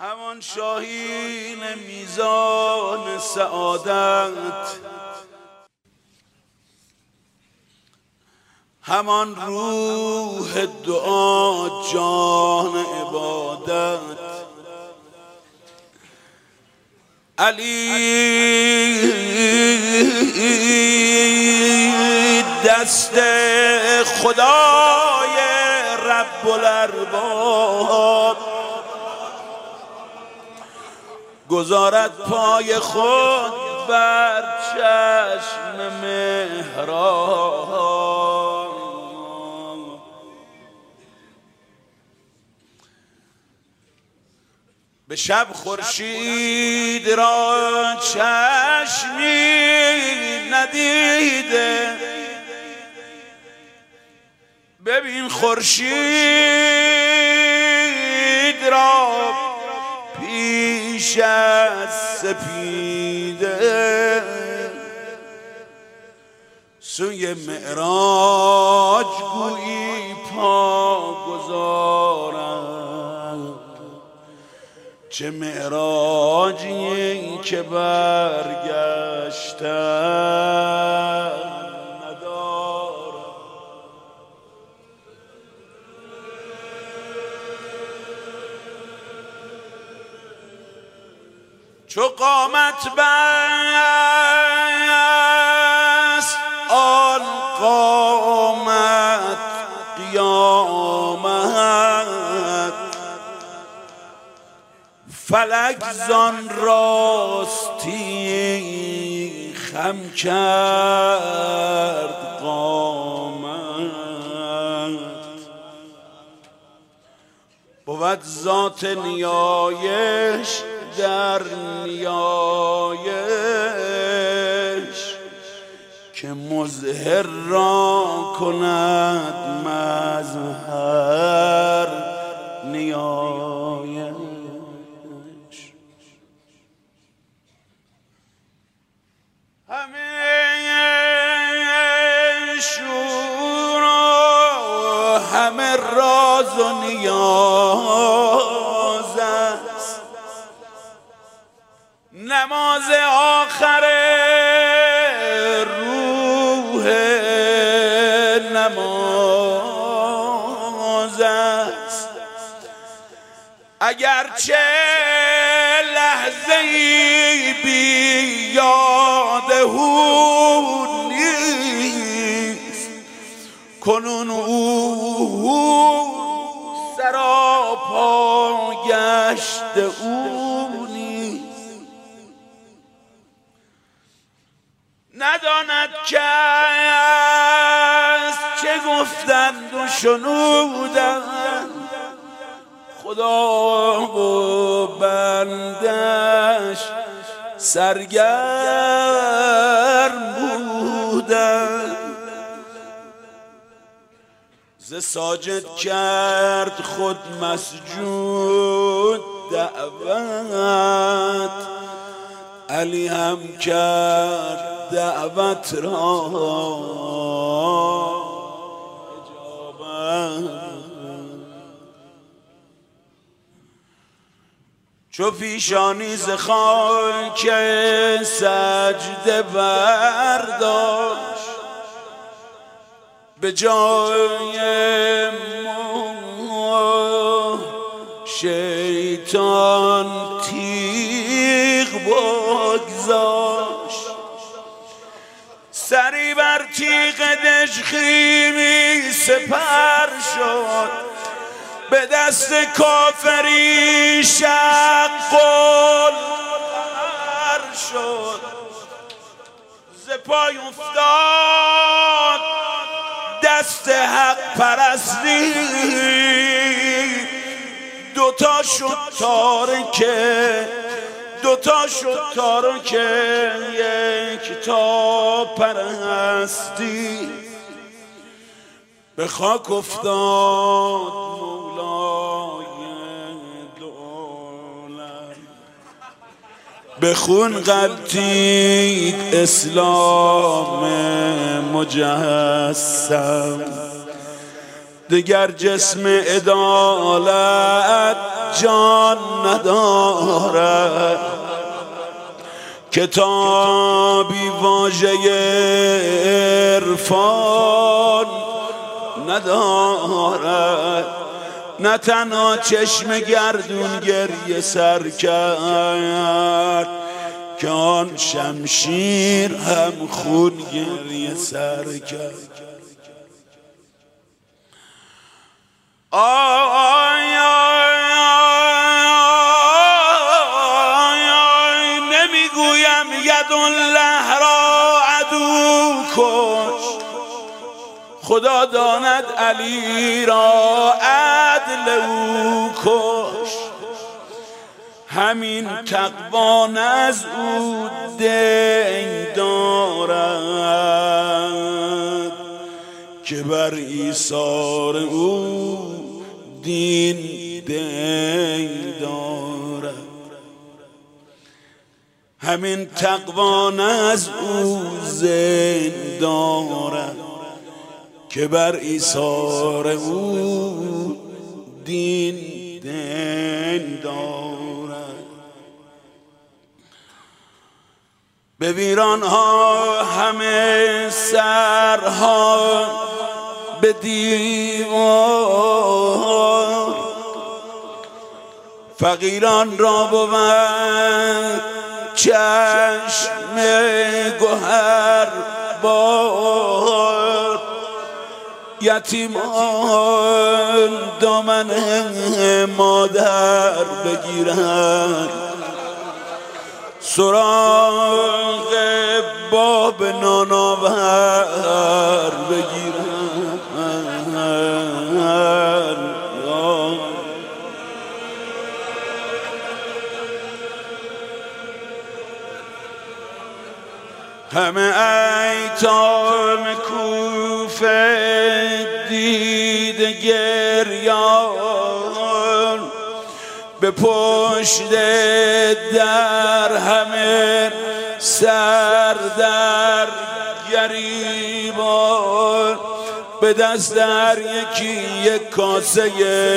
همان شاهین میزان سعادت، همان روح دعا جان عبادت، علی دست خدای رب الارباب، گذارد پای خود بر چشم محراب. به شب خورشید را چشمی ندیده، ببین خورشید را پیش از سپیده، سوی معراج گویی پا گذارم. چه معراجی که برگشتن ندارم. چو قامت بست آن قامت قیامت، فلک زان راستی خم کرد قامت. بود ذات نیایش در نیایش، که مظهر را کند مظهر نیایش. همه شور و همه راز و نیاز است، نماز آخر روح نماز است. اگرچه لحظه‌ای بی یاد او نیست، کنون او سراپا گشت او نیست. نداند کس چه گفتند و شنودند، خدا و بندش سرگرم بودند. ز ساجد کرد خود مسجود دعوت، علی هم کرد دعوت را اجابت. چو پیشانی ز خاک سجده برداشت، به جای ما شیطان تیغ بگذاشت. سری بر تیغ دژخیمی سپر شد، به دست کافری شق القمر شد. ز پای افتاد دست حق پرستی، دوتا شد تارکه یک تا پرستی. به خاک افتاد مولای دولت، به خون غلتید اسلام مجسم. دگر جسم عدالت جان ندارد، کتابی واژه عرفان ندارد، نه تنها چشم گردون گریه سر کرد که آن شمشیر هم خون گریه سر کرد. نمیگویم یدالله را عدو کش، خدا داند علی را عدل او کش. همین تقوان از او دین دارد که بر ایثار او دین دین دارد. همین تقوان از او زین دارد که بر ایثار او دین دین دارد. به ویران ها همه سرها به دیوار، فقیران را بود چشم گوهر بار، یتیمان دامن مادر بگیرند، سراغ باب نانآور بگیرند. همه ایتام کوفه دیده گریان، به پشت در همه سر در گریبان، به دست در یکی یک کاسه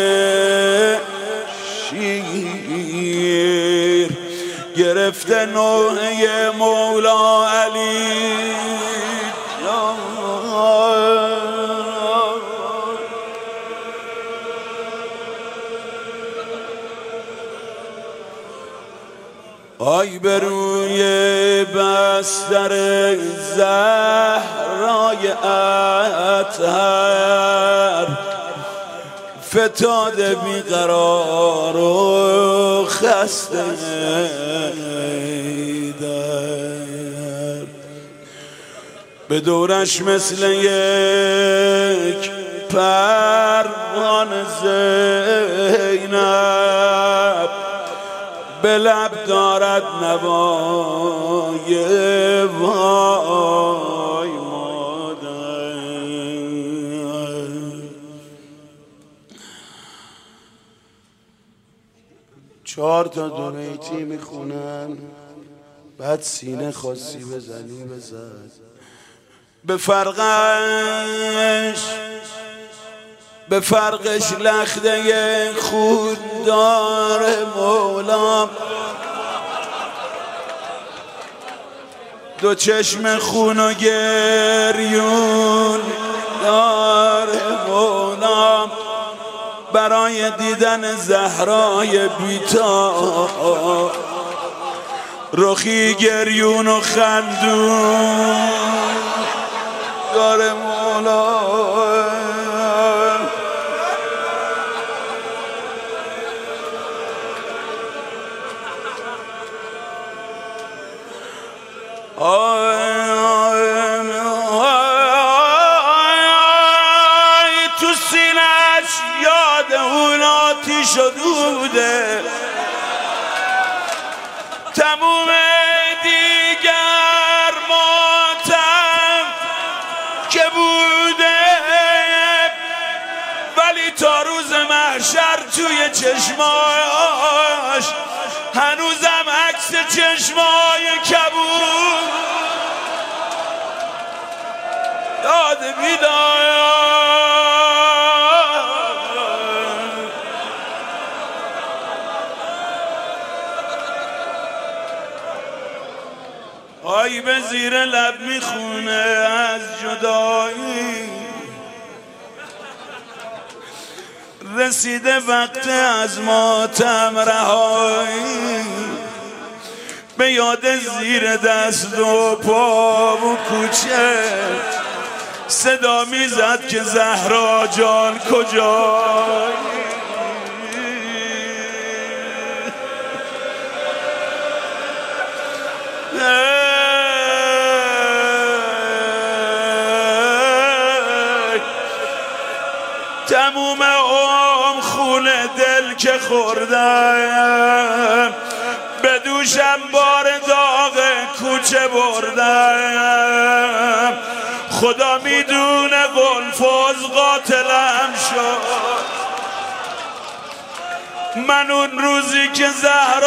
شیر، گرفته نوحه مولا علی. آی به روی بستر زهرای اطهر، فتاده بیقرار و خسته در، به دورش مثل یک پروانه زینب، به لب دارد نوای وای مادر. 4 تا دو بیتی میخونن، بعد سینه خاصی بزنی بزن. به فرقش لخته خود داره مولا، دو چشم خون و گریون داره مولا، برای دیدن زهرای بیتا رخی گریون و خندون داره مولا. تو سینه‌اش یاد اون آتیش و دوده، تموم دیگر ماتم که بوده، ولی تا روز محشر توی چشماش هنوزم عکس چشمای کبود یاد بیدار. آی به زیر لب میخونه از جدایی، رسیده وقت از ماتم رهایی، به یاد زیر دست و پا و کوچه صدا میزد که زهرا جان کجایی. تموم خون دل که خوردم، به دوشم بار داغ کوچه بردم، خدا میدونه قلفز قاتلم شد. من اون روزی که زهرا